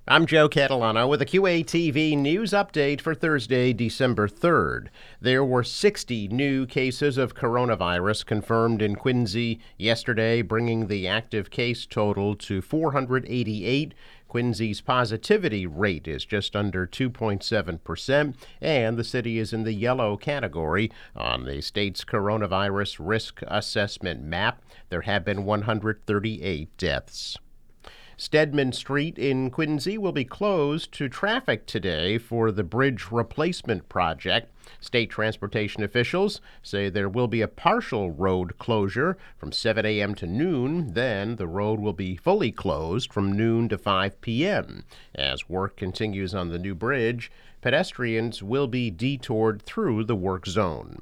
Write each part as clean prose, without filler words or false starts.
I'm Joe Catalano with a QATV news update for Thursday, December 3rd. There were 60 new cases of coronavirus confirmed in Quincy yesterday, bringing the active case total to 488. Quincy's positivity rate is just under 2.7%, and the city is in the yellow category on the state's coronavirus risk assessment map. There have been 138 deaths. Stedman Street in Quincy will be closed to traffic today for the bridge replacement project. State transportation officials say there will be a partial road closure from 7 a.m. to noon. Then the road will be fully closed from noon to 5 p.m. As work continues on the new bridge, pedestrians will be detoured through the work zone.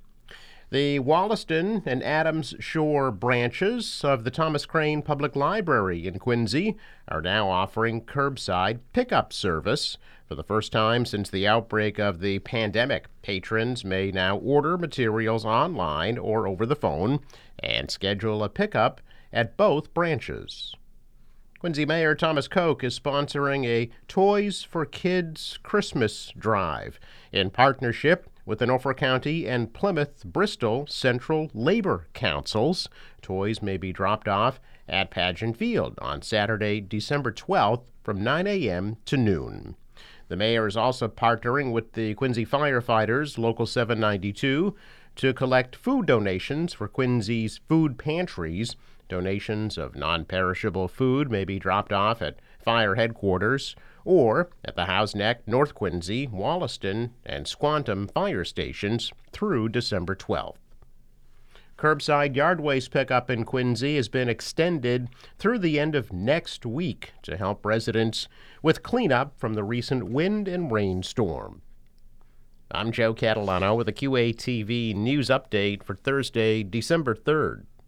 The Wollaston and Adams Shore branches of the Thomas Crane Public Library in Quincy are now offering curbside pickup service. For the first time since the outbreak of the pandemic, patrons may now order materials online or over the phone and schedule a pickup at both branches. Quincy Mayor Thomas Koch is sponsoring a Toys for Kids Christmas drive in partnership with the Norfolk County and Plymouth-Bristol Central Labor Councils. Toys may be dropped off at Pageant Field on Saturday, December 12th from 9 a.m. to noon. The mayor is also partnering with the Quincy Firefighters, Local 792, to collect food donations for Quincy's food pantries. Donations of non-perishable food may be dropped off at fire headquarters or at the House Neck, North Quincy, Wollaston, and Squantum fire stations through December 12th. Curbside yard waste pickup in Quincy has been extended through the end of next week to help residents with cleanup from the recent wind and rainstorm. I'm Joe Catalano with a QATV news update for Thursday, December 3rd.